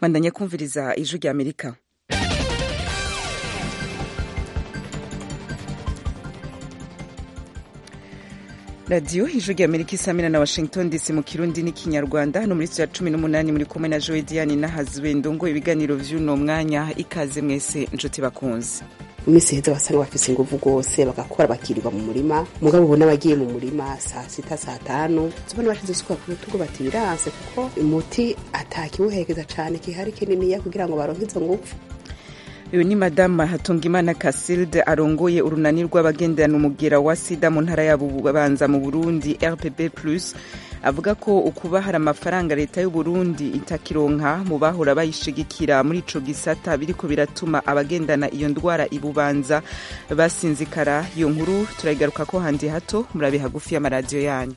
bandanya kumviriza ijwi rya Amerika. Radio ijwi rya Amerika isamina na Washington DC mu Kirundi n'ikinyarwanda. Hano muri ya 18 muri kumwe na Joy Diane nahazwe ndongo ibiganiro vy'uno mwanya. Ikaze mwese inshuti bakunze. Imisi heza basanga bafise inguvu gose bagakora bakirirwa mu murima, mugabo ubona bagiye mu murima saa 6 saa 5 zibona bashize suka ku rutugu bati biranse kuko umuti atakiwuhekeza cane kihari kinini ya kugira ngo baronke izo nguvu. Uyu ni Madame Hatungimana Casilde arongoye urunani rw'abagendana umugera wa sida mu ntara ya Bubanza mu Burundi RPP+, avuga ko ukuba hari amafaranga leta y'u Burundi itakironka mu bahora bayishigikira muri ico gisata biriko biratuma abagendana iyo ndwara ibubanza basinzikara. Iyo nkuru turayigaruka ko handi hato, murabe hagufi y'amaradiyo yanyu.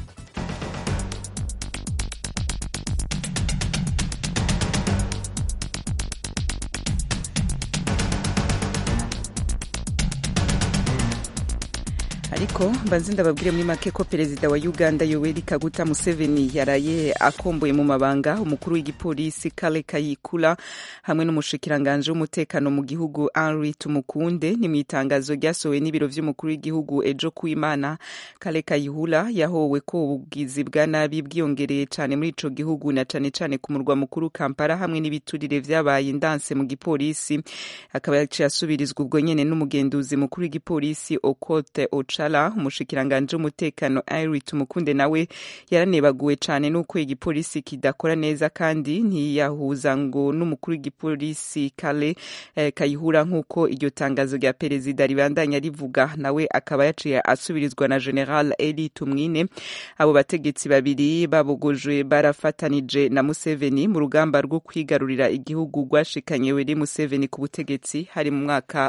Ariko mbanze ndababwire muri make ko perezida wa Uganda Yoweri Kaguta Museveni yaraye akomboye mu mabanga umukuru w'igipolisi Kale Kayihura hamwe n'umushikiranganje w'umutekano mu gihugu Henry Tumukunde. Ni mu itangazo ryasohowe n'ibiro vy'umukuru w'igihugu ejo kuimana. Kale Kayihura yahowe ko ubugizi bwa nabi bwiyongereye cane muri ico gihugu na cane ku murwa mukuru Kampala hamwe n'ibiturire vyabaye indanse mu gipolisi. Akaba yaciye asubirizwa ubwo nyene n'umugenduzi mukuru w'igipolisi Okote Ochala. Umushikiranganje w'umutekano Henry Tumukunde nawe yaranebaguwe cane nuko igipolisi kidakora neza kandi ntiyahuza ngo n'umukuru w'igipolisi Kale Kayihura nk'uko iryo tangazo rya perezida ribandanya rivuga. Nawe akaba yaciye asubirizwa na General Eli Tumwine. Abo bategetsi babiri babogojwe barafatanije na Museveni mu rugamba rwo kwigarurira igihugu rwashikanye Yoweri Museveni ku butegetsi hari mu mwaka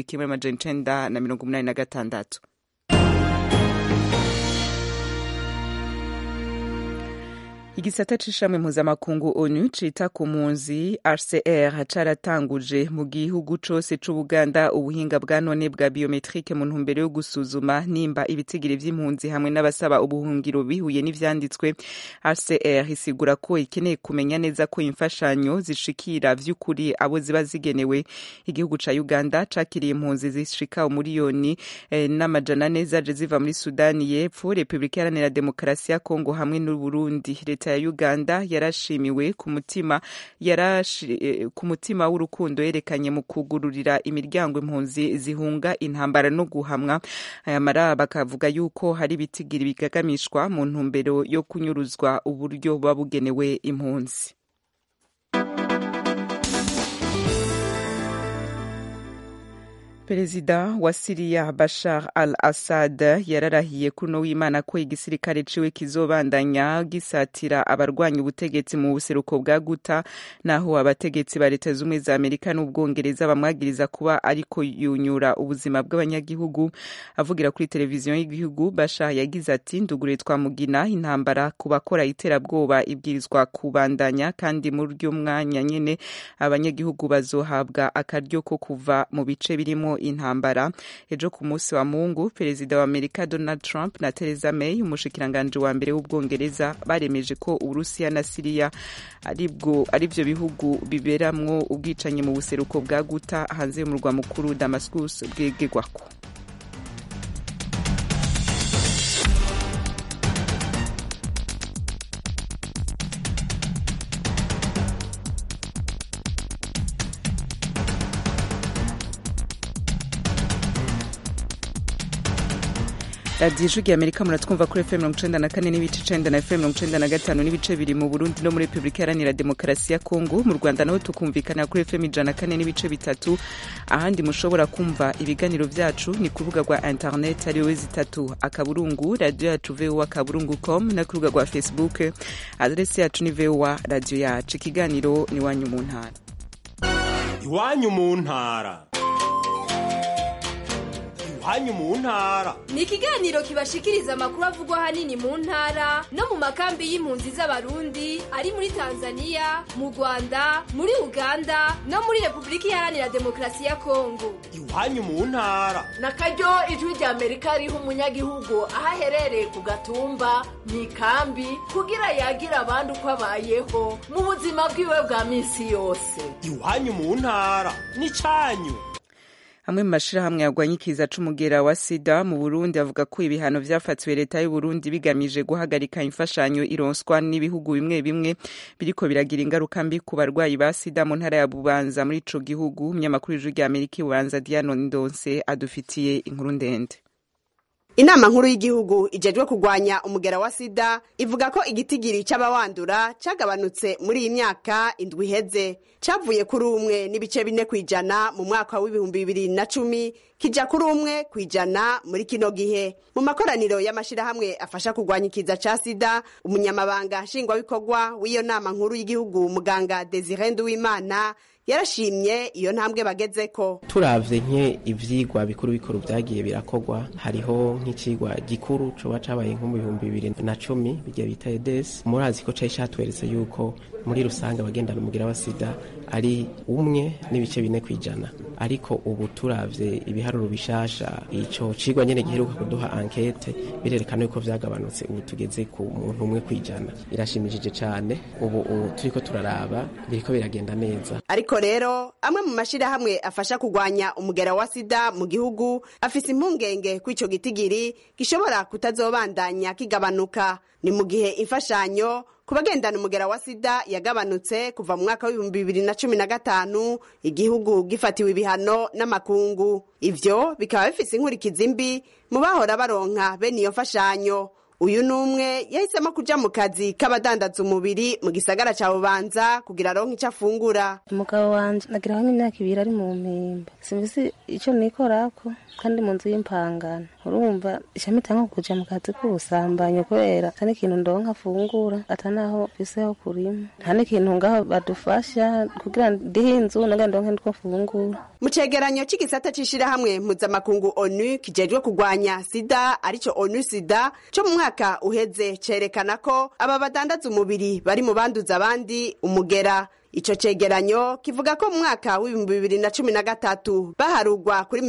w'1986. Igisata c'ishamwe mpuzamakungu ONU cita ku mpunzi HCR caratanguje mu gihugu cose c'Ubuganda ubuhinga bwa none bwa biometrike mu ntumbero yo gusuzuma nimba ibitigiri vy'impunzi hamwe n'abasaba ubuhungiro bihuye n'ivyanditswe. HCR isigura ko ikeneye kumenya neza ko imfashanyo zishikira vy'ukuri abo ziba zigenewe. Igihugu ca Uganda cakiriye impunzi zishika umuriyoni n'amajana ane zaje ziva muri Sudani y'Epfo, Republika Iharanira Demokarasi ya Kongo hamwe n'u Burundi. Leta ya Uganda yarashimiwe ku mutima w'urukundo yerekanye mu kugururira imiryango impunzi zihunga intambara no guhamwa. Aya mara bakavuga yuko hari ibitigiri bigagamishwa mu ntumbero yo kunyuruzwa uburyo babugenewe impunzi. Perezida wa Syria Bashar al-Assad yararahiye kuno w'Imana ko igisirikare ciwe kizobandanya gisatira abarwanya ubutegetsi mu buseruko bwa Guta, naho abategetsi ba Leta z'Ubumwe za Amerika n'Ubwongereza bamwagiriza kuba ariko yunyura ubuzima bw'abanyagihugu. Avugira kuri televiziyo y'igihugu, Bashar yagize ati ndugure twamugina intambara ku bakora iterabwoba ibwirizwa kubandanya kandi mu ryo mwanya nyene abanyagihugu bazohabwa akaryo ko kuva mu bice birimo intambara. Ejo ku munsi wa Mungu, perezida wa Amerika Donald Trump na Theresa May umushikiranganje wa mbere w'Ubwongereza baremeje ko Urusiya na Syria arivyo bihugu biberamwo ubwicanyi mu buseruko bwa Guta hanze y'umurwa mukuru Damascus bwegegwako. Radio Ijwi rya Amerika muratwumva kuri FM 94 n'ibice 9 na FM 95 n'ibice biri mu Burundi no muri Republika Iharanira Demokarasi ya Kongo. Mu Rwanda naho tukumvikana kuri FM 104 n'ibice 3. Ahandi mushobora kumva ibiganiro vyacu ni kurubuga rwa internet ari wezi3 akaburungu radio yacu voa.com na kurubuga rwa Facebook adresse yacu ni voa radio yacu. Ikiganiro ni wanyu mu ntara. Iwanyu mu ntara. iwanyu mu ntara. Ni ikiganiro kibashikiriza amakuru avugwa hanini mu ntara no mu makambi y'impunzi z'abarundi ari muri Tanzania, mu Rwanda, muri Uganda no muri Republika Iharanira Demokarasi ya Kongo. Iwanyu mu ntara. Nakaryo ijwi rya Amerika riha umunyagihugu aho aherereye ku gatumba mu ikambi kugira yagira abandi uko abayeho mu buzima bwiwe bwa minsi yose. Iwanyu mu ntara n'icanyu. Hamwe mu mashirahamwe yarwanya ikiza c'umugera wa sida mu Burundi avuga ko ibihano vyafatiwe leta y'u Burundi bigamije guhagarika imfashanyo ironswa n'ibihugu bimwe bimwe biriko biragira ingaruka mbi ku barwayi ba sida mu ntara ya Bubanza muri ico gihugu. Umunyamakuru w'ijwi rya Amerika Bubanza Diane Ndonse adufitiye inkuru ndende. Inama nkuru y'igihugu ijejwe kugwanya umugera wa sida ivuga ko igitigiri c'abawandura cagabanutse muri iyi myaka indwi iheze, cavuye kuri 1.4% mu mwaka wa 2010 kija kuri 1% muri kino gihe. Mu makoraniro y'amashirahamwe afasha kugwanya ikiza ca sida, umunyamabanga nshingwabikorwa w'iyo nama nkuru y'igihugu muganga Desire Nduwimana yarashimye iyo ntambwe bagezeko. Turavye nke ivyigwa bikuru vyagiye birakogwa, hariho nk'icigwa gikuru coba cabaye nko mu 2010 bigiye bita EDS. Murazi ko cari catweretse yuko muri rusange abagendana umugera wa sida ari 1.4%, ariko ubu turavye ibiharuro bishasha ico cigwa nyene giheruka kuduha enquete birerekana yuko vyagabanutse, ubu tugeze ku muntu 1%. Irashimishije cane, ubu turiko turaraba biriko biragenda neza. Ariko rero amwe mu mashirahamwe afasha kugwanya umugera wa sida mu gihugu afise impungenge ko ico gitigiri gishobora kutazobandanya kigabanuka. Ni mu gihe imfashanyo kubagendana umugera wa sida yagabanutse kuva mu mwaka wa 2015 igihugu gifatiwe ibihano n'amakungu. Ivyo bikaba bifise inkurikizi mbi mu bahora baronka bene iyo mfashanyo. Uyu numwe yahisemo kuja mu kazi k'abadandaza umubiri mu gisagara ca Bubanza kugira aronke ico afungura. Umugabo wanje nagira hamwe imyaka 2 ari mu mpimba, simvise ico nikorako kandi mu nzu y'impangano. Urumva ishamita nko kuja mu kazi k'ubusambanyi kubera atani ikintu ndonka afungura, atanaho biseho kurima, nta n'ikintu ngaho badufasha kugira ndihe inzu naga ndonke ndiko afungura. Mu cegeranyo c'igisata c'ishirahamwe mpuzamakungu ONU kijejwe kugwanya sida arico ONU sida co mu mwaka uheze cerekana ko aba badandaza umubiri bari mu banduza abandi umugera. Ico cegeranyo kivuga ko mu mwaka wa 2013 baharugwa kuri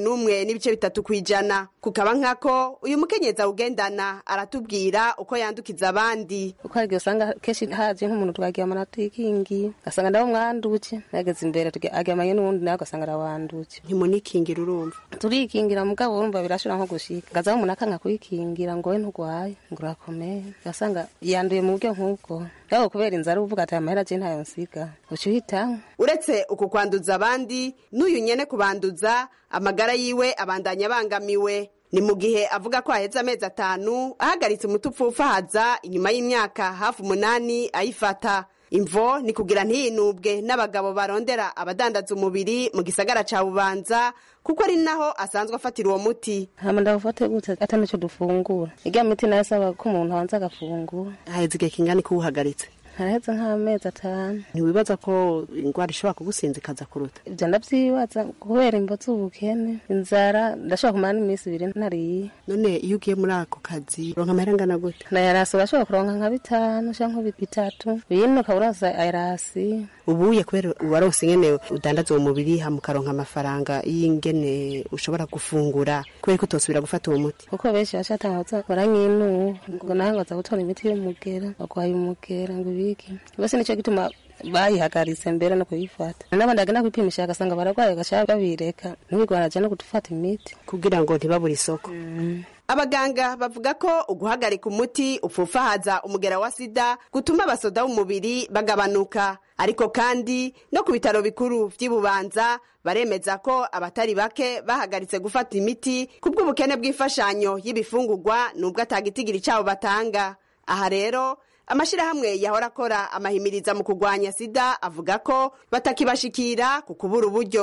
21.3%. Kukaba nkako uyu mukenyeza ugendana aratubwira uko yandukiza abandi. Uko ari usanga keshi haje nk'umuntu twagiye amanatikingi asanga ndaho mwanduke nageze imbere agamanye n'undi nago asanga arawanduke. Ntimunikingira urumva. Turikingira mugabo urumva birashura nko gushika. Gaza umuntu akanga kuyikingira ngo we ntugwaye ngo urakomeye. Asanga yanduye mu buryo nk'ubwo. Yaho kubera inzara uvuga ati amahera je ntayo nsiga. Ucuhita. Uretse uku kwanduza abandi n'uyu nyene kubanduza amagara yiwe abandanya bangamiwe. Ni mu gihe avuga ko aheza amezi 5 ahagaritse umutupfufa haza inyuma y'imyaka hafi 8 ayifata. Imvo ni kugira ntiyinubwe n'abagabo barondera abadandaza umubiri mu gisagara ca Bubanza kuko ari naho asanzwe afatira uwo muti. Hama ndawufate gute atanacho dufungura. Iga miti nasaba ko umuntu hanze agafungura. Aheze igihe kingana ko uhagaritse. Haraheze nk'amezi 5. Ntiwibaza ko ingwara ishobora kugusinzikaza kuruta? Ibyo ndavyibaza kubera imbo z'ubukene, inzara ndashobora kumara n'imisi 2 ntariye. None iyo ugiye muri ako kazi ronka amahera ngana gute? Nayarasi urashobora kuronka nka 5 canke 3. Bino kaburasa ayarasi. Ubuye kubera uwarose ingene udandaza uwo mubiri hamukaronka amafaranga y'ingene ushobora gufungura kubera ko utosubira gufata uwo muti. Kuko benshi bashatanga baranyinu ngo nahangaza gutora imiti y'umugera bagwaye umugera ngo biki. Bose nico gituma bayihagaritse mbere no kuyifata. N'abandi agana kwipimisha agasanga baragwaye gashaka babireka. N'ubigwaraje no gutufata imiti kugira ngo ntibabure isoko. Abaganga bavuga ko uguhagarika umuti upfufahaza umugera wa sida gutuma abasoda w'umubiri bagabanuka. Ariko kandi no ku bitaro bikuru vy'Ibubanza baremeza ko abatari bake bahagaritse gufata imiti kubw'ubukene bw'imfashanyo y'ibifungurwa nubwo atagitigiri cabo batanga. Aha rero amashirahamwe yahora akora amahimiriza mu kugwanya sida avuga ko batakibashikira ku kubura uburyo.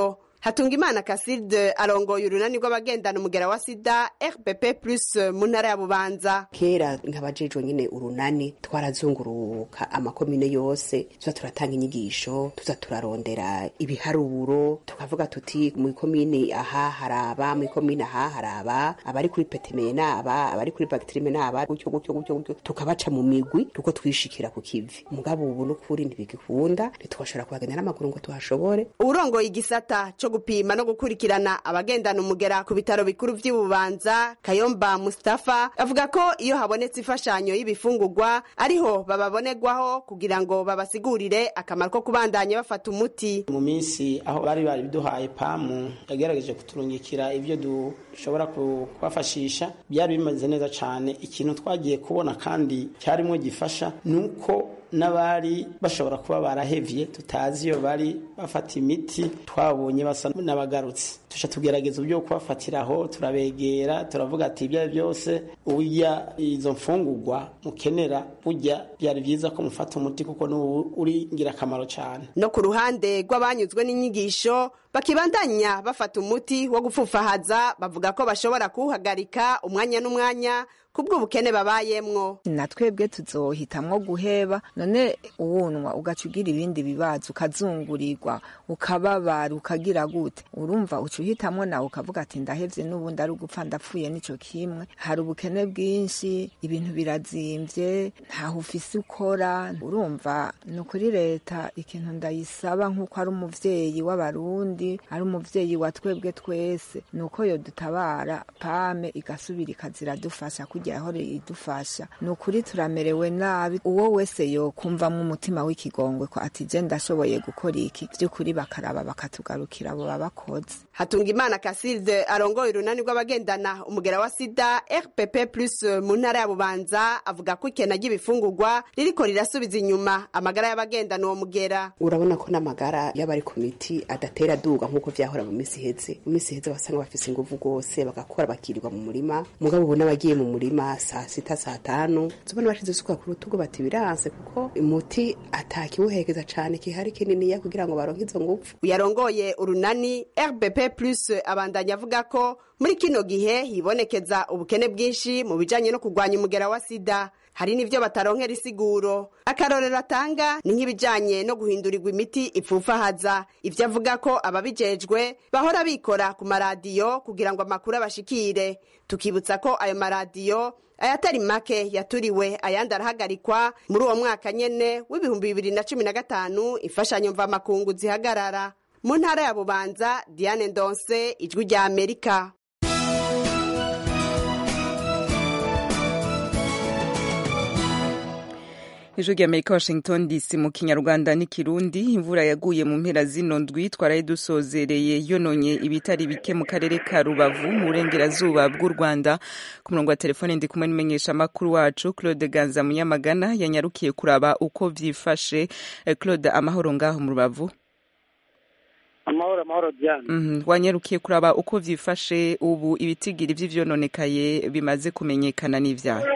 Hatungimana Casilde arongoye urunani rw'abagendana umugera wa sida RPP+ mu ntara ya Bubanza. Kera nk'abajejwe nyine urunani twarazunguruka amakomine yose tuza turatanga inyigisho, tuza turarondera ibiharuro, tukavuga tuti mu komine aha haraba, mu komine aha haraba, abari kuri petemena abari kuri bactrimena gutyo tukabaca mu migwi tuko twishikira ku kivi. Mugabo ubu n'ukuri ntibigikunda, ntitwashobora kuhagenda n'amaguru ngo tuhashobore. Urongoye igisata cyo gupima no gukurikirana abagendana umugera ku bitaro bikuru vy'Ububanza, Kayomba Mustafa, avuga ko iyo habonetse ifashanyo y'ibifungurwa ariho bababonerwaho kugira ngo babasigurire akamaro ko kubandanya bafata umuti. Mu minsi aho bari biduhaye pamu yagerageje kuturungikira ivyo dushobora kubafashisha, byari bimaze neza cyane. Ikintu twagiye kubona kandi cyarimo gifasha nuko n'abari bashobora kuba barahevye tutazi iyo bari bafata imiti, twabonye basa n'abagarutse. Tusha tugerageza uburyo kubafatiraho, turabegera, turavuga ati ibyo byose uya izo mfungurwa mukenera burya byari byiza ko mufata umuti kuko n'ubu uri ngirakamaro cyane. No ku ruhande rw'abanyuzwe n'inyigisho bakibandanya bafata umuti wo gupfufahaza, bavuga ko bashobora kuwuhagarika umwanya n'umwanya kubwo ubukene babayemwo. Natwebwe tuzohitamwo guheba, none uwunwa ugacugira ibindi bibazo, ukazungurirwa, ukababara, ukagira gute, urumva ucuhitamwo nawe ukavuga ati ndahevye n'ubundi ari ugupfa ndapfuye nico kimwe. Hari ubukene bwinshi, ibintu birazimvye, ntaho ufise ukora. Urumva ni ukuri leta ikintu ndayisaba nk'uko ari umuvyeyi w'abarundi, ari umuvyeyi wa twebwe twese, nuko yodutabara pame igasubira ikaziradufasha yahore idufasha. Ni ukuri turamerewe nabi, uwo wese yo kumvamwo umutima w'ikigongwe ko ati je ndashoboye gukora iki, by'ukuri bakaraba bakatugarukira abo babakoze. Hatungimana Casilde arongoye urunani rw'abagendana umugera wa sida RPP+ mu ntara ya Bubanza, avuga ko ikena ry'ibifungurwa ririko rirasubiza inyuma amagara y'abagendana uwo mugera. Urabona ko n'amagara y'abari ku miti adatera duga nk'uko vyahora mu misi heze. Mu misi heze basanga bafise inguvu gose bagakora bakirirwa mu murima, mugabo ubona bagiye mu murima saa sita saa tanu zobona bashize isuka ku rutugu bati biranse kuko umuti atakiwuhekeza cane kihari kininiya kugira ngo baronke izo nguvu. Uyarongoye urunani RPP+ abandanya avuga ko muri kino gihe hibonekeza ubukene bwinshi mu bijanye no kurwanya umugera wa sida. Hari n'ivyo bataronkera isiguro. Akarorero atanga ni nk'ibijanye no guhindurirwa imiti ipfufahaza. Ivyo avuga ko ababijejwe bahora bikora ku maradiyo kugira ngo amakuru abashikire. Tukibutsa ko ayo maradiyo ayatari make yaturiwe, ayandi arahagarikwa muri uwo mwaka nyene w'2015 imfashanyo mva makungu zihagarara. Mu ntara ya Bubanza, Diane Ndonse, Ijwi rya Amerika. Ijwi rya Amerika, Washington DC, mu Kinyarwanda n'Ikirundi. Imvura yaguye mu mpera zino ndwi twaraye dusozereye yononye ibitari bike mu karere ka Rubavu mu burengerazuba bw'u Rwanda. Ku murongo wa telefone ndi kumwe n'imenyesha makuru wacu Claude Ganza Munyamagana yanyarukiye kuraba uko vyifashe. Claude, amahoro ngaho mu Rubavu? Amahoro Diane. Wanyarukiye kuraba uko vyifashe ubu ibitigiri vy'ivyononekaye bimaze kumenyekana n'ivyaha?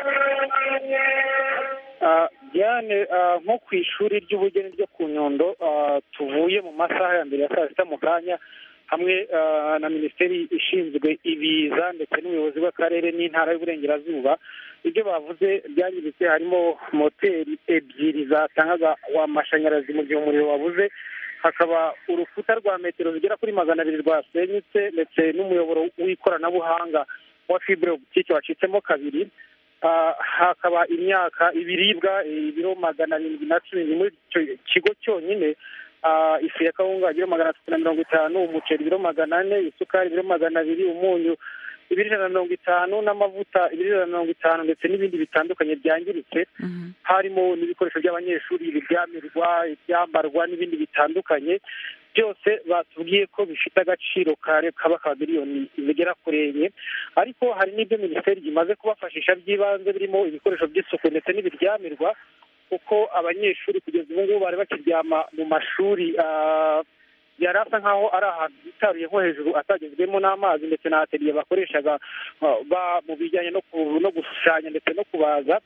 Diane, nko ku ishuri ry'ubugeni ryo ku Nyundo tuvuye mu masaha ya mbere ya saa sita mu kanya hamwe na minisiteri ishinzwe ibiza ndetse n'ubuyobozi bw'akarere n'intara y'uburengerazuba. Ibyo bavuze byangiritse harimo moteri ebyiri zatangaga amashanyarazi mu gihe umuriro wabuze, hakaba urukuta rwa metero zigera kuri 200 rwasenyutse ndetse n'umuyoboro w'ikoranabuhanga wa fibre optique wacitsemo kabiri. Hakaba imyaka, ibiribwa ibiro 710 muri icyo kigo cyonyine, ifu ya kawunga ibiro 350, umuceri ibiro 400, isukari ibiro 200, umunyu ibiro 150 n'amavuta ibiro 150 ndetse n'ibindi bitandukanye byangiritse. Harimo n'ibikoresho by'abanyeshuri, ibiryamirwa, ibyambarwa n'ibindi bitandukanye. Byose batubwiye ko bifite agaciro kaba miliyoni zigera kurenye, ariko hari n'ibyo minisiteri imaze kubafashisha by'ibanze birimo ibikoresho by'isuku ndetse n'ibiryamirwa, kuko abanyeshuri kugeza ubu ngubu bari bakiryama mu mashuri yarasa nkaho ari ahantu hitaruye nko hejuru atagezwemo n'amazi, ndetse na atelier bakoreshaga mu bijyanye no gushushanya ndetse no kubaza.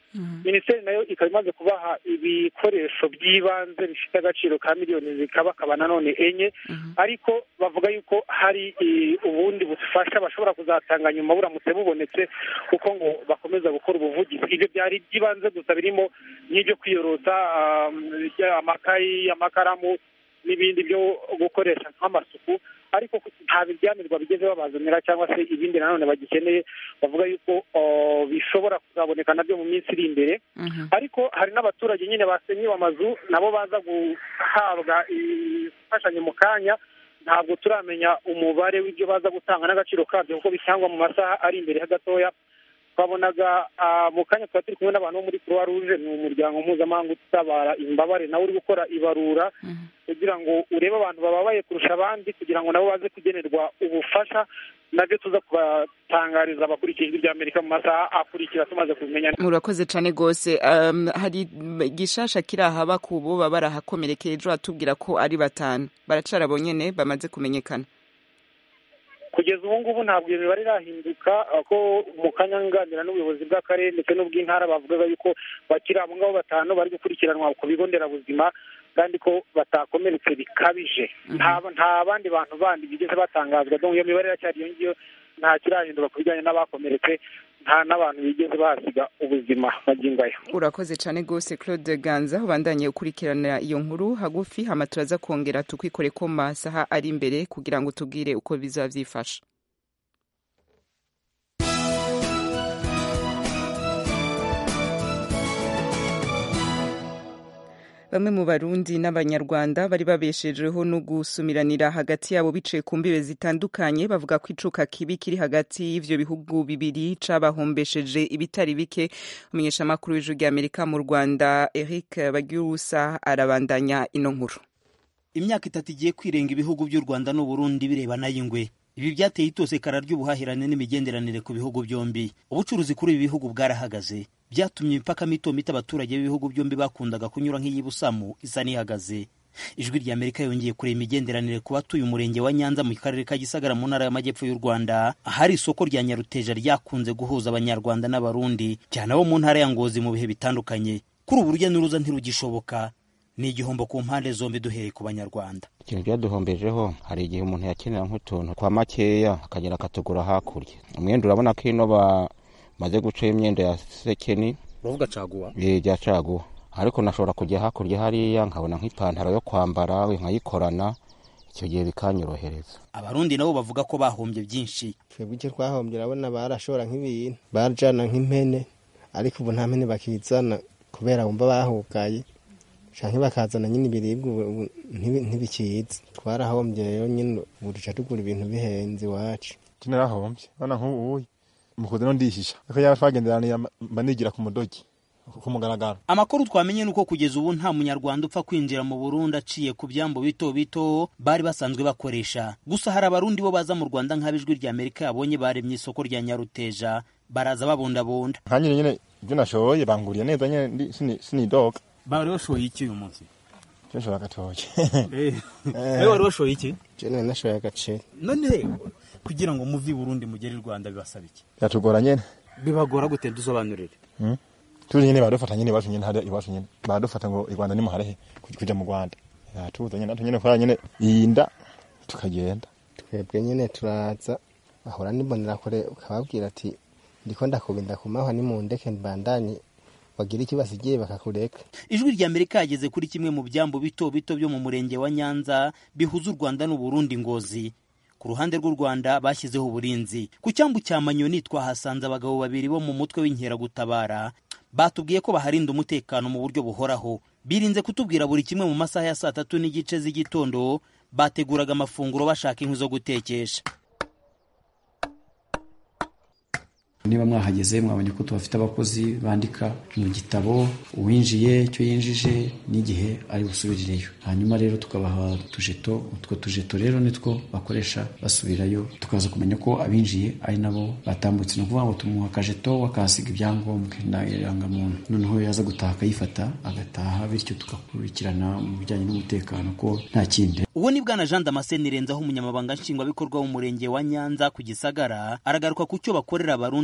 minisiteri nayo ikaba imaze kubaha ibikoresho by'ibanze bifite agaciro ka miliyoni zikaba nanone enye, ariko bavuga yuko hari ubundi bufasha bashobora kuzatanga nyuma buramutse bubonetse kuko ngo bakomeza gukora ubuvugizi. Ibyo byari by'ibanze gusa birimo n'ibyo kwiyorosa, amakayi, amakaramu n'ibindi byo gukoresha nk'amasuku, ariko nta biryamirwa bigeze babazanira cyangwa se ibindi nanone bagikeneye. Bavuga yuko bishobora kuzaboneka nabyo mu minsi iri imbere, ariko hari n'abaturage nyine basenyewe amazu nabo baza guhabwa imfashanyo mu kanya. Ntabwo turamenya umubare w'ibyo baza gutanga n'agaciro kabyo kuko bitangwa mu masaha ari imbere gatoya. Twabonaga mu kanya tuba turi kumwe n'abantu bo muri Croix Rouge, ni umuryango mpuzamahanga utabara imbabare, nawe uri gukora ibarura kugira ngo urebe abantu bababaye kurusha abandi kugira ngo nabo baze kugenerwa ubufasha. Nabyo tuza kubatangariza abakurikiye ijwi ry'Amerika mu masaha akurikira tumaze kubimenya. Murakoze cyane rwose. Hari gishasha kiri ahaba ku bo barahakomerekeye, ejo atubwira ko ari 5 baracara bonyene bamaze kumenyekana. Kugeza ubu ngubu ntabwo iyo mibare irahinduka, ko mu kanya nganira n'ubuyobozi bw'akarere ndetse n'ubw'intara bavugaga yuko bakiri abo ngabo 5 bari gukurikiranwa ku bigo nderabuzima kandi ko batakomeretse bikabije. Nta bandi bantu bandi bigeze batangazwa, donc iyo mibare iracyari iyo ngiyo, nta kirahinduka ku bijyanye n'abakomeretse, nta n'abantu bigeze bahasiga ubuzima magingo aya. Urakoze cyane rwose Claude Ganza, ubandanye ukurikirana iyo nkuru hagufi, hama turaza kongera tukwikore ko masaha ari imbere kugira ngo tubwire uko bizavyifasha. Bamwe mu Barundi n'Abanyarwanda bari babeshejeho no gusumiranira hagati yabo biciye ku mbibe zitandukanye, bavuga ko icuka kibi kiri hagati y'ivyo bihugu bibiri cabahombesheje ibitari bike. Umumenyeshamakuru w'ijwi ry'Amerika mu Rwanda Eric Bagirusa arabandanya ino nkuru. Imyaka 3 igiye kwirenga ibihugu by'u Rwanda n'u Burundi birebana y'ingwe. Ibi byateye itosekara ry'ubuhahirane n'imigenderanire ku bihugu byombi. Ubucuruzi kuri ibi bihugu bwarahagaze, byatumye imipaka mito abaturage b'ibihugu byombi bakundaga kunyura nk'iyibusamu isa n'ihagaze. Ijwi ry'Amerika yongeye kureba imigenderanire ku batuye umurenge wa Nyanza mu karere ka Gisagara mu ntara y'Amajyepfo y'u Rwanda, ahari isoko rya Nyaruteja ryakunze guhuza Abanyarwanda n'Abarundi cyane abo mu ntara ya Ngozi mu bihe bitandukanye. Kuri ubu urujya n'uruza ntirugishoboka, ni igihombo ku mpande zombi duhereye ku Banyarwanda. Ikintu byaduhombejeho, hari igihe umuntu yakenera nk'utuntu kwa makeya akagera akatugura hakurya. Umwenda urabona ko ino maze guca imyenda ya sekeni, bavuga caguwa. Ya caguwa. Ariko nashobora kujya hakurya hariya nkabona nk'ipantaro yo kwambara nkayikorana, icyo gihe bikanyorohereza. Abarundi nabo bavuga ko bahombye byinshi. Twebwe icyo twahombye, urabona barashora nk'ibintu, barajana nk'impene, ariko ubu nta mpene bakizana kubera bumva bahugaye, canke bakazana nyine ibiribwa ntibikiza. Twarahombye rero nyine ubu duca tugura ibintu bihenze iwacu. Narahombye, bana nk'ubu mukoze no ndishisha, ko yaba twagenderaniye mbanigira ku mudogi ku mugaragaro. Amakuru twamenye nuko kugeza ubu nta munyarwanda upfa kwinjira mu Burundi aciye ku byambo bito bito bari basanzwe bakoresha. Gusa hari Abarundi bo baza mu Rwanda nk'abijwi ry'Amerika yabonye baremye isoko rya Nyaruteja, baraza babundabunda. Nkanyine nyine ibyo nashoboye banguriye neza nyine sinidoga. Bari bashoye iki uyu munsi? Cyashora gatoke. Wari washoye iki? Jene nashoye agaceri. None kugira ngo muvi Burundi mugere i Rwanda bibasaba iki? Yatugora nyene. Bibagora gute dusobanurire? Turi nyene badufata nyene basho nyene hari ibasho nyene. Badufata ngo i Rwanda ni muharehe kuja mu Rwanda. Yatuza nyene natwe nyene kwa nyene inda tukagenda. Twebwe nyene turaza ahora nibonera kure ukababwira ati ndiko ndakubinda kumahwa ni mu ndeke mbandanye bagira ikibasigiye bakakureka. Ijwi ry'Amerika yageze kuri kimwe mu byambo bito bito byo mu murenge wa Nyanza bihuza u Rwanda n'u Burundi Ngozi. Ku ruhande rw'u Rwanda bashyizeho uburinzi. Ku cyambu cya Manyoni twahasanze abagabo babiri bo mu mutwe w'inkeragutabara, batubwiye ko baharinda umutekano mu buryo buhoraho. Birinze kutubwira buri kimwe mu masaha ya 3:30 z'igitondo, bateguraga amafunguro bashaka inkwi zo gutekesha. Niba mwahageze mwabonye ko tubafite abakozi bandika mu gitabo uwinjiye icyo yinjije n'igihe ari busubirireyo. Hanyuma rero tukabaha tujeto, utwo tujeto rero nitwo bakoresha basubirayo, tukaza kumenya ko abinjiye ari nabo batambutse. No kuvuga ngo tumuha akajeto wakasiga ibyangombwa n'irangamuntu, noneho yaza gutaha akayifata agataha, bityo tugakurikirana mu bijyanye n'umutekano ko nta kindi. Uwo ni Bwana Jean Damascene Renzaho, umunyamabanga nshingwabikorwa w'umurenge wa Nyanza ku Gisagara, aragaruka ku cyo bakorera Abarundi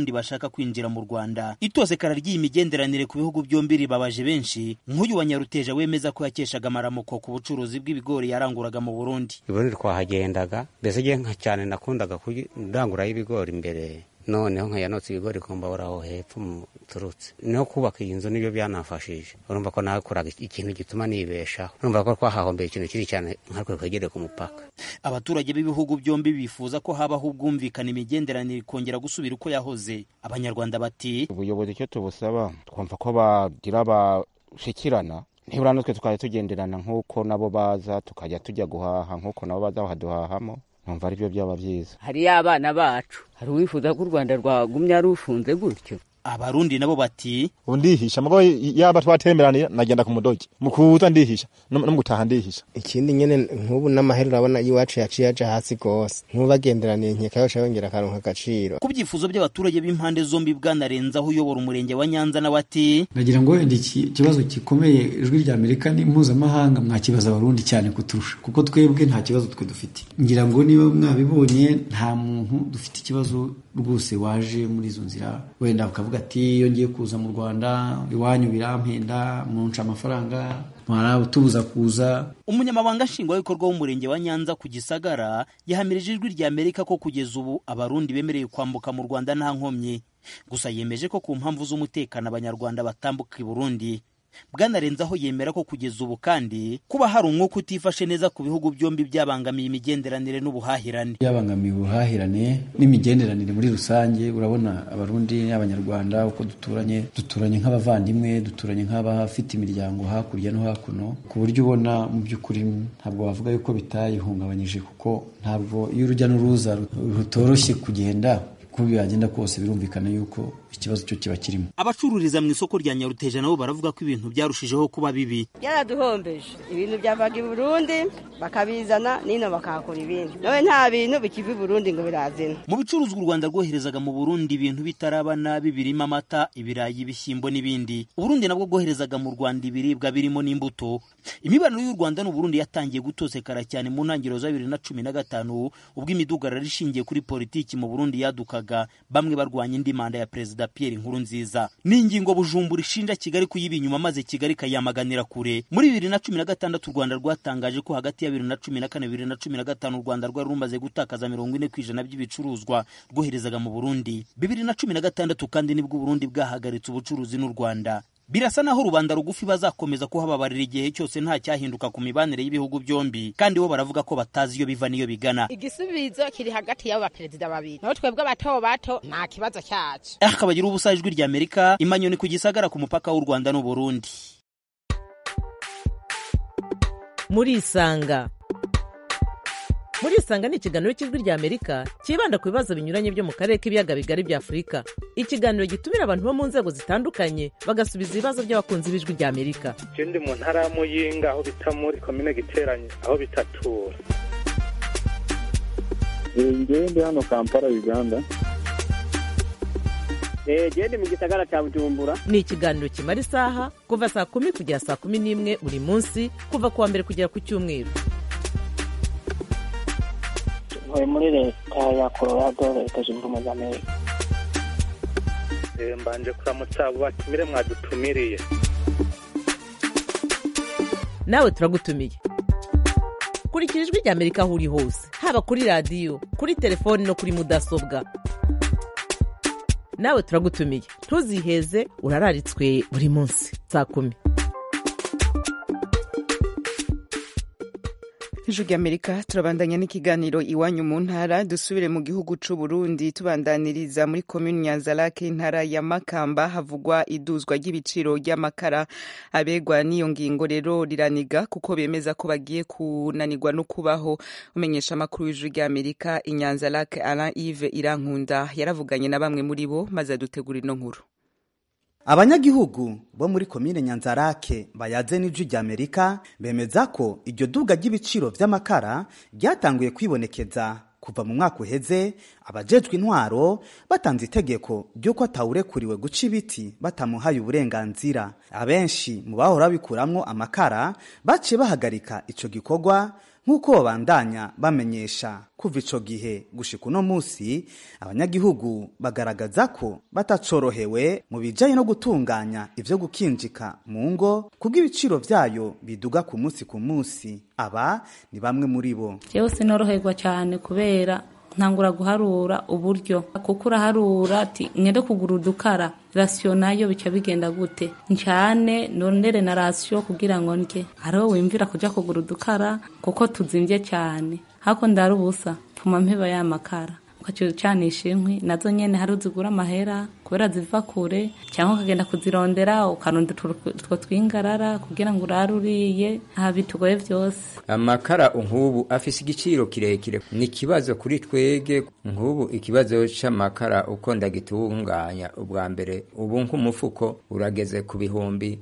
Burundi bashaka kwinjira mu Rwanda. Itosekara ry'iyi migenderanire ku bihugu byombi ribabaje benshi, nk'uyu wa Nyaruteja wemeza ko yakeshaga amaramuko ku bucuruzi bw'ibigori yaranguraga mu Burundi. Burundi twahagendaga mbese je nka cyane nakundaga kurangura y'ibigori imbere, noneho nkayanotse ibigori kumbabura aho hepfo muturutse no kubaka iyi nzu nibyo byanafashije. Urumva ko nakoraga ikintu gituma nibeshaho, urumva ko twahahombeye ikintu kiri cyane nkarwe kwegereye ku mupaka. Abaturage b'ibihugu byombi bifuza ko habaho ubwumvikane imigenderanire kongera gusubira uko yahoze. Abanyarwanda bati ubuyobozi icyo tubusaba twumva ko bagira bashikirana, nibura natwe tukajya tugenderana nk'uko nabo baza tukajya tujya guhaha nk'uko nabo baza bahaduhahamo, numva aribyo byaba byiza. Hari abana bacu, hari uwifuza ko u Rwanda rwagumya rufunze gutyo. Abarundi nabo bati undihisha mugabo yaba twatemeraniye nagenda ku mudogi mukuza ndihisha no mugutaha ndihisha. Ikindi nyene nk'ubu n'amahera urabona iwacu yaciye aja hasi gose, nk'ubagenderaniye nkeka yo cyongera karonka agaciro. Ku byifuzo by'abaturage b'impande zombi bwanarenzaho uyobora umurenge wa Nyanza n'abati nagira ngo wenda ikibazo gikomeye ijwi rya Amerika ni mpuzamahanga mwakibaza Abarundi cyane kuturusha, kuko twebwe nta kibazo twe dufite. Ngira ngo niba mwabibonye nta muntu dufite ikibazo rwose waje muri izo nzira wenda ukavuga ati iyo ngiye kuza mu Rwanda iwanyu birampenda munca amafaranga tubuza kuza. Umunyamabanga nshingwabikorwa w'umurenge wa Nyanza ku Gisagara yahamirije ijwi rya Amerika ko kugeza ubu Abarundi bemereye kwambuka mu Rwanda nta nkomyi, gusa yemeje ko ku mpamvu z'umutekano Abanyarwanda batambuka i Burundi. Bwanarenzaho yemera ko kugeza ubu kandi kuba hari umwuka utifashe neza ku bihugu byombi byabangamiye imigenderanire n'ubuhahirane. Byabangamiye ubuhahirane n'imigenderanire muri rusange. Urabona Abarundi n'Abanyarwanda uko duturanye nk'abavandimwe, duturanye nk'abafite imiryango hakurya no hakuno, ku buryo ubona mu by'ukuri ntabwo wavuga yuko bitayihungabanyije, kuko ntabwo iyo urujya n'uruza rutoroshye kugenda uko byagenda kose birumvikana yuko ikibazo cyo kiba kirimo. Abacururiza mu isoko rya Nyaruteja nabo baravuga ko ibintu byarushijeho kuba bibi. Yaraduhombeje ibintu byavaga i Burundi bakabizana nino bakakora ibindi, nawe nta bintu bikiva i Burundi ngo birazina. Mu bicuruzwa u Rwanda rwoherezaga mu Burundi ibintu bitarabana birimo amata, ibirayi, ibishyimbo n'ibindi. Uburundi nabwo bwoherezaga mu Rwanda ibiribwa birimo n'imbuto. Imibano y'u Rwanda n'u Burundi yatangiye gutosekara cyane mu ntangiriro za 2015 ubwo imidugararo ishingiye kuri politiki mu Burundi yadukaga, bamwe barwanya indi manda ya Perezida Pierre Nkurunziza. N'ingingo Bujumbura ishinja Kigali kuyiba inyuma maze Kigali kayamaganira kure. Muri 2016 u Rwanda rwatangaje ko hagati ya 2014-2015 u Rwanda rwari rumaze gutakaza 40% by'ibicuruzwa rwoherezaga mu Burundi. 2016 kandi nibwo Burundi bwahagaritse ubucuruzi n'u Rwanda. Birasa naho rubanda rugufi bazakomeza kuhababarira igihe cyose nta cyahinduka ku mibanire y'ibihugu byombi, kandi bo baravuga ko batazi iyo biva niyo bigana. Igisubizo kiri hagati y'abo baperezida babiri, naho twebwe bato nta kibazo cyacu. Akabagira ubusa ijwi rya Amerika, Imanyoni ku Gisagara ku mupaka w'u Rwanda n'u Burundi. Murisanga ni ikiganiro cy'ijwi rya Amerika kibanda ku bibazo binyuranye byo mu karere k'ibiyaga bigari bya Afurika. Ikiganiro gitumira abantu bo mu nzego zitandukanye bagasubiza ibibazo by'abakunzi b'ijwi rya Amerika. Ndi mu ntara ya Muyinga aho bita muri komine Giteranyi aho bitatura. Ndi hano Kampala Uganda. Ndi mu gisagara cya Bujumbura. Ni ikiganiro kimara isaha kuva saa 10 kugera saa 11 buri munsi kuva kuwa mbere kugera ku Cyumweru. Muri leta ya Colorado leta zunze ubumwe za Amerika. Mbanje kuramutsa abo batumire mwadutumiriye. Nawe turagutumiye. Kurikira ijwi rya Amerika aho uri hose, haba kuri radio, kuri telefone no kuri mudasobwa. Nawe turagutumiye, ntuziheze, urararitswe buri munsi saa 10. Ijwi Amerika turabandanya n'ikiganiro iwanyu mu ntara. Dusubire mu gihugu c'u Burundi tubandaniriza muri commune Nyanzarake intara ya Makamba havugwa iduzwa ry'ibiciro ry'amakara. Abegwa n'iyo ngingo rero riraniga kuko bemeza ko bagiye kunanirwa no kubaho. Umenyesha makuru w'Ijwi Amerika i Nyanzarake Alain Yves Irankunda yaravuganye na bamwe muri bo maze adutegura ino nkuru. Abanyagihugu bo muri komine Nyanzarake bayaze n'Ijwi rya Amerika bemeza ko iryo duga ry'ibiciro vy'amakara ryatanguye kwibonekeza kuva mu mwaka uheze, abajejwe intwaro batanze itegeko ry'uko atawurekuriwe guca ibiti batamuhaye uburenganzira. Abenshi mu bahora bikuramwo amakara baciye bahagarika ico gikorwa nk'uko babandanya bamenyesha. kuva ico gihe gushika uno musi abanyagihugu bagaragaza ko batacorohewe mu bijanye no gutunganya ivyo gukinjika mu ngo kubw'ibiciro vyayo biduga ku musi aba ni bamwe muri bo. Jewe sinoroherwa cyane kubera ntangura guharura uburyo kuko uraharura ati ngende kugura udukara rasiyo nayo bica bigenda gute ncane nondere na rasiyo kugira ngo ndye hariho wimvira kuja kugura udukara kuko tuzimvye cyane hako ndari ubusa pfuma mpeba ya makara ukacanisha inkwi nazo nyene hari uzigura amahera kubera ziva kure cyangwa ukagenda kuzirondera ukarondera utwo twingarara kugira ngo uraruriye aha bitugoye vyose. Amakara nk'ubu afise igiciro kirekire ni ikibazo kuri twege nk'ubu ikibazo c'amakara uko ndagitunganya ubwa mbere ubu nk'umufuko urageze ku bihumbi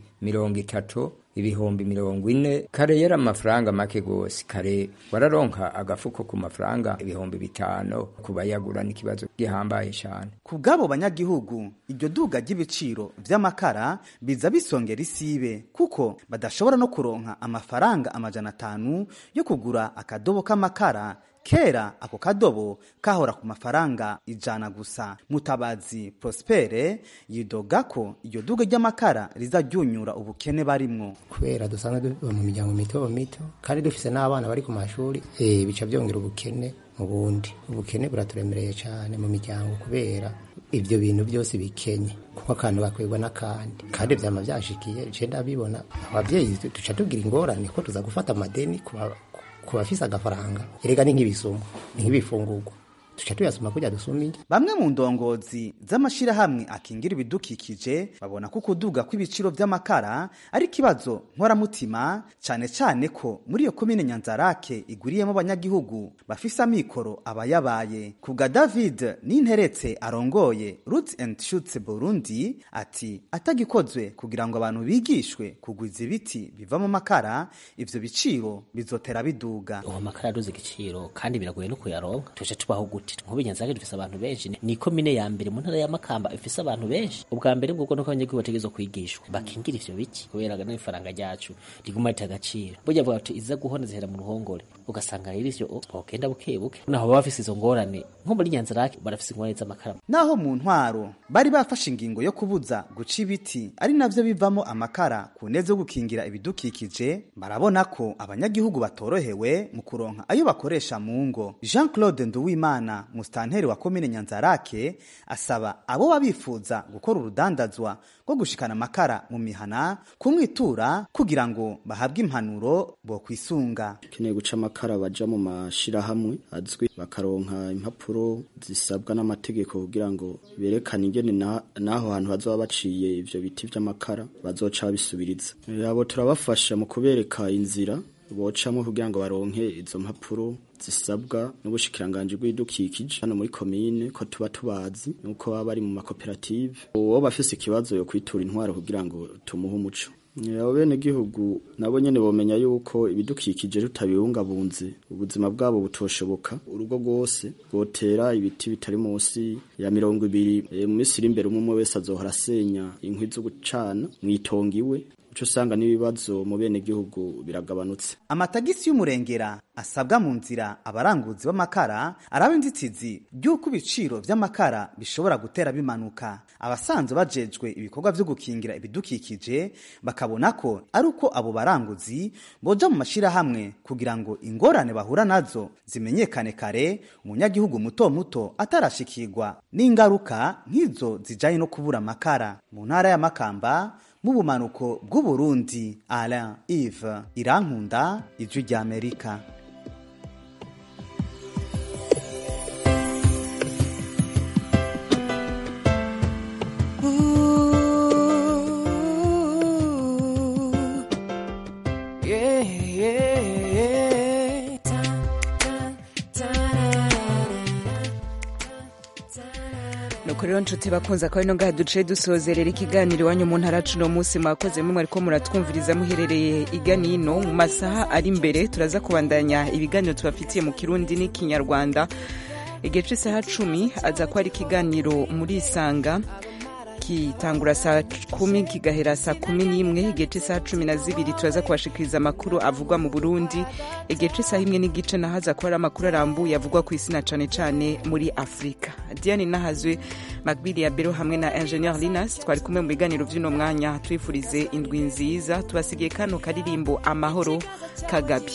30 ibihumbi 40 kare yari amafaranga make gose kare wararonka agafuko ku mafaranga ibihumbi 5 kubayagura n'ikibazo gihambaye cyane. Kubgabo banyagihugu iryo duga ry'ibiciro vy'amakara biza bisongera isibe kuko badashobora no kuronka amafaranga 500 yo kugura akadobo k'amakara. Kera ako kadobo kahora ku mafaranga 100 gusa. Mutabazi Prospere yidoga ko iryo duga ry'amakara rizaryunyura ubukene barimwo kubera dusanzwe mu miryango mito kandi dufise n'abana bari ku mashuri bica byongera ubukene mu bundi. Ubukene buraturemereye cyane mu miryango kubera ivyo bintu byose bikenye kuko akantu bakwegwa n'akandi kandi vyama vyashikiye je ndabibona abavyeyi tuca tugira ingorane ko tuza gufata amadeni kubafisa agafaranga erega ni nk'ibisumbu ni nk'ibifungurwa tuca tuyasoma kujya dusumira. Bamwe mu ndongozi z'amashirahamwe akingira ibidukikije babona ko kuduga kw'ibiciro vy'amakara ari kibazo nkoramutima cyane ko muri iyo komine Nyanzarake iguriyemo abanyagihugu bafise amikoro abayabaye. Kubwa David Ninteretse arongoye Roots and Shoots Burundi ati atagikozwe kugira ngo abantu bigishwe kugwiza ibiti biva mu makara ivyo biciro bizotera biduga. Uwo makara aduze igiciro kandi biragoye no kuyaronka tuje tubaho nkubu Nyanzarake dufise abantu benshi ni komine ya mbere mu ntara ya Makamba ifise abantu benshi. Ubwa mbere bwo nuko abanyagihugu bategezwe kwigishwa bakingira ivyo biki kubera n'ifaranga ryacu riguma ritagaciro burya bwa ati iza guhona zihera mu ruhongore ugasanga rero ivyo okenda bukebuke naho bafise izo ngorane nko muri Nyanzarake barafise ingorane z'amakara. Naho mu ntwaro bari bafashe ingingo yo kubuza guca ibiti ari navyo bivamo amakara ku neza yo gukingira ibidukikije barabona ko abanyagihugu batorohewe mu kuronka ayo bakoresha mu ngo. Jean-Claude Nduwimana mustanteri wa komine Nyanzarake asaba abo babifuza gukora urudandazwa rwo gushikana amakara mu mihana kumwitura kugira ngo bahabwe impanuro bo kwisunga. Keneye guca amakara baja mu mashirahamwe azwi bakaronka impapuro zisabwa n'amategeko kugira ngo berekane ingene naho hantu bazoba baciye ivyo biti vy'amakara bazoca bisubiriza. Abo turabafasha mu kubereka inzira bocamwe kugira ngo baronke izo mpapuro zisabwa n'ubushikiranganje bw'idukikije hano muri komine ko tuba tubazi nuko baba bari mu makoperative. Uwo bafise ikibazo yo kwitura intwaro kugira ngo tumuhe umuco. Abo bene gihugu nabo nyene bomenya yuko ibidukikije tutabibungabunze ubuzima bwabo butoshoboka. Urugo rwose botera ibiti bitari munsi ya 200 mu misiri imbere umwe wese azohora asenya inkwi zo gucana mwitongiwe. Usanga n'ibibazo mu bene gihugu biragabanutse. Amatagisi y'umurengera asabwa mu nzira abaranguzi b'amakara araba inzitizi ry'uko ibiciro vy'amakara bishobora gutera bimanuka. Abasanzwe bajejwe ibikorwa vyo gukingira ibidukikije bakabona ko ari uko abo baranguzi boja mu mashirahamwe kugira ngo ingorane bahura nazo zimenyekane kare umunyagihugu muto atarashikirwa n'ingaruka nk'izo zijanye no kubura amakara. Mu ntara ya Makamba mu bumanuko bw'Uburundi, Alain Yves Irankunda, Ijwi ry'Amerika. Rero nshuti bakunza ko ino ngaha duce dusozerera ikiganiro iwanyu mu ntara cuno munsi mwakoze mwe ariko muratwumviriza muherereye iganino mu masaha ari imbere turaza kubandanya ibiganiro tubafitiye mu Kirundi n'ikinyarwanda. Igihe cy'isaha 10 aza ko ari ikiganiro muri Isanga kitangura saa 10 kigahera saa 11 igihe cy'isaha 12 turaza kubashikiriza amakuru avugwa mu Burundi igihe cy'isaha 1 n'igice nahaza ko ari amakuru arambuye avugwa ku isi na cane cane muri Afrika. Diane Nahazwe, Magbili ya Bero hamwe na Engineer Linas twari kumwe mu biganiro by'uno mwanya twifurize indwi nziza tubasigiye kano karirimbo amahoro kagabi.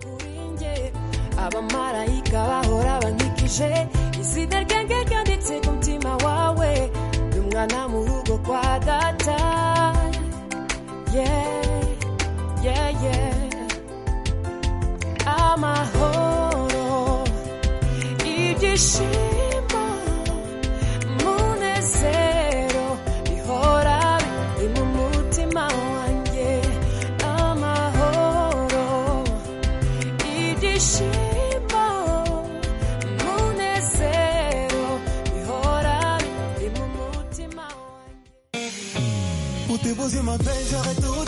Abamarayika bahora bankikije izina ryanjye ryanditse ku mutima wawe umwana mu rugo kwa data amahoro ibyishimo munezero bihora biri mu mutima wanjye amahoro ibyishimo Pour te poser ma peine, j'aurais tout